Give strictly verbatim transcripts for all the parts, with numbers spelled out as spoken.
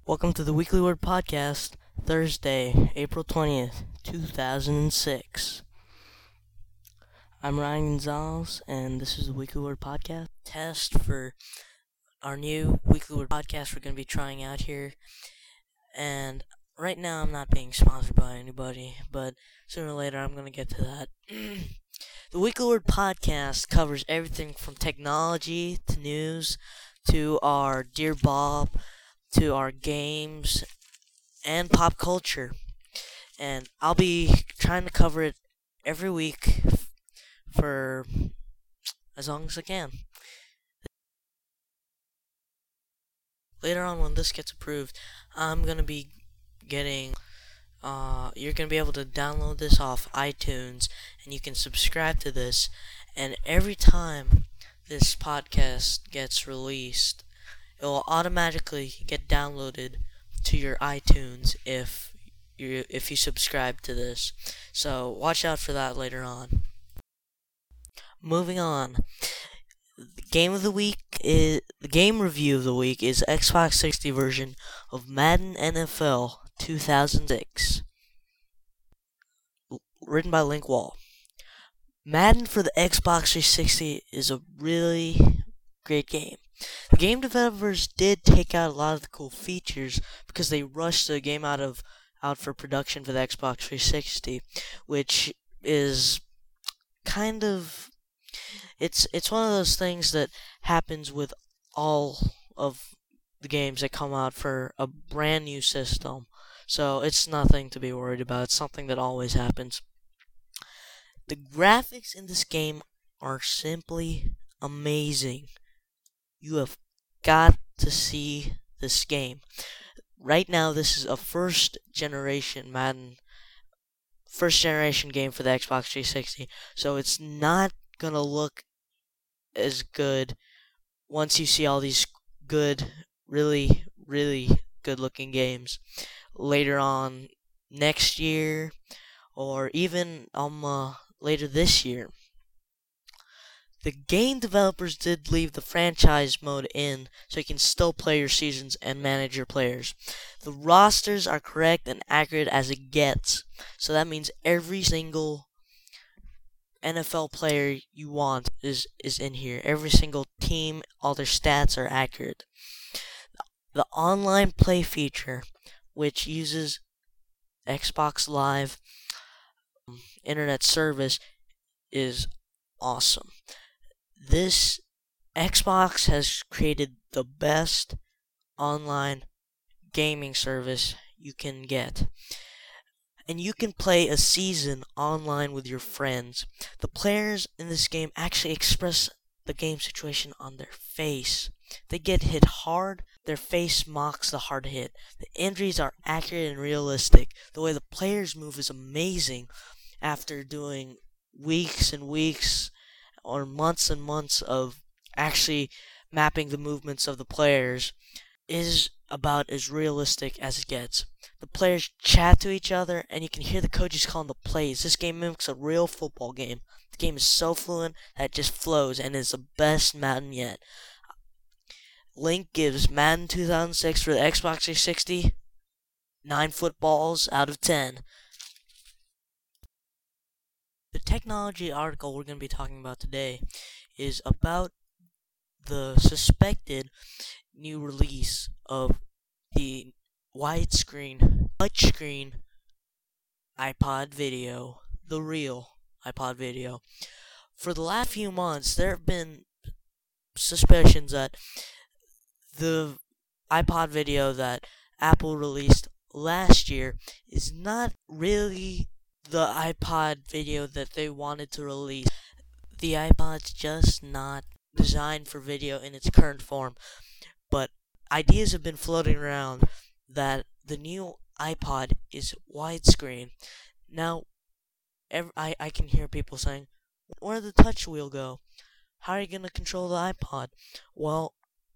Welcome to the Weekly Word Podcast, Thursday, April twentieth, two thousand six. I'm Ryan Gonzalez, and this is the Weekly Word Podcast test for our new Weekly Word Podcast we're going to be trying out here. And right now, I'm not being sponsored by anybody, but sooner or later, I'm going to get to that. The Weekly Word Podcast covers everything from technology to news to our Dear Bob to our games and pop culture. And I'll be trying to cover it every week for as long as I can. Later on, when this gets approved, I'm going to be getting, uh, you're going to be able to download this off iTunes, and you can subscribe to this, and every time this podcast gets released, it will automatically get downloaded to your iTunes if you if you subscribe to this. So watch out for that later on. Moving on, the game of the week is the game review of the week is Xbox sixty version of Madden N F L two thousand six, written by Link Wall. Madden for the Xbox three sixty is a really great game. The game developers did take out a lot of the cool features because they rushed the game out of out for production for the Xbox three sixty, which is kind of it's it's one of those things that happens with all of the games that come out for a brand new system. So it's nothing to be worried about. It's something that always happens. The graphics in this game are simply amazing. You have got to see this game. Right now, this is a first generation Madden, first generation game for the Xbox three sixty, so it's not gonna look as good once you see all these good, really, really good looking games later on next year, or even um uh, later this year. The game developers did leave the franchise mode in, so you can still play your seasons and manage your players. The rosters are correct and accurate as it gets, so that means every single N F L player you want is, is in here. Every single team, all their stats are accurate. The online play feature, which uses Xbox Live internet service, is awesome. This Xbox has created the best online gaming service you can get. And you can play a season online with your friends. The players in this game actually express the game situation on their face. They get hit hard, their face mocks the hard hit. The injuries are accurate and realistic. The way the players move is amazing after doing weeks and weeks or months and months of actually mapping the movements of the players. Is about as realistic as it gets. The players chat to each other, and you can hear the coaches calling the plays. This game mimics a real football game. The game is so fluent that it just flows, and is the best Madden yet. Link gives Madden two thousand six for the Xbox three sixty nine footballs out of ten. The technology article we're going to be talking about today is about the suspected new release of the widescreen, touchscreen iPod video, the real iPod video. For the last few months, there have been suspicions that the iPod video that Apple released last year is not really the iPod video that they wanted to release. The iPod's just not designed for video in its current form. But ideas have been floating around that the new iPod is widescreen. Now, every, I, I can hear people saying, where did the touch wheel go? How are you going to control the iPod? Well,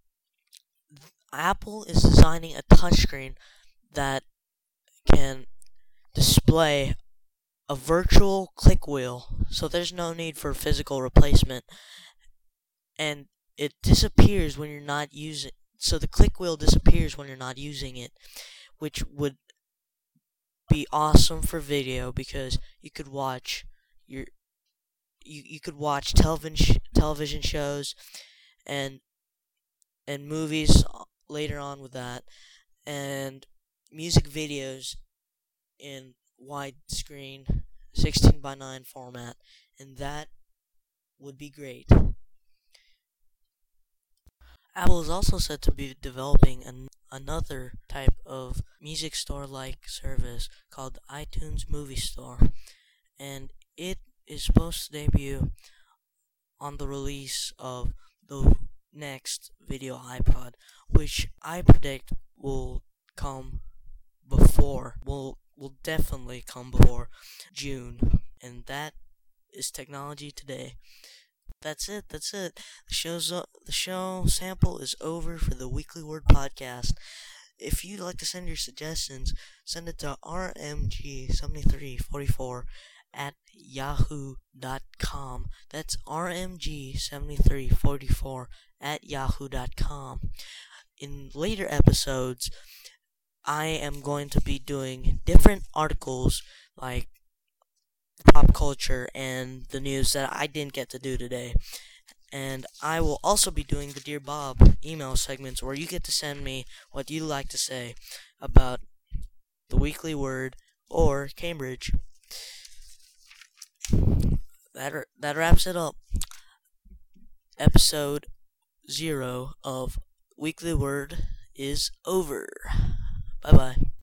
Apple is designing a touchscreen that can display a virtual click wheel, so there's no need for physical replacement, and it disappears when you're not using so the click wheel disappears when you're not using it, which would be awesome for video because you could watch your you, you could watch television television shows and and movies later on with that, and music videos in widescreen sixteen by nine format, and that would be great. Apple is also said to be developing an, another type of music store-like service called iTunes Movie Store, and it is supposed to debut on the release of the next video iPod, which I predict will come before, will will definitely come before June, and that is technology today. That's it. That's it. The show's uh, the show sample is over for the Weekly Word podcast. If you'd like to send your suggestions, send it to r m g seven three four four at yahoo dot com. That's r m g seven three four four at yahoo dot com. In later episodes, I am going to be doing different articles like pop culture and the news that I didn't get to do today. And I will also be doing the Dear Bob email segments where you get to send me what you'd like to say about the Weekly Word or Cambridge. That, that wraps it up. Episode zero of Weekly Word is over. Bye bye.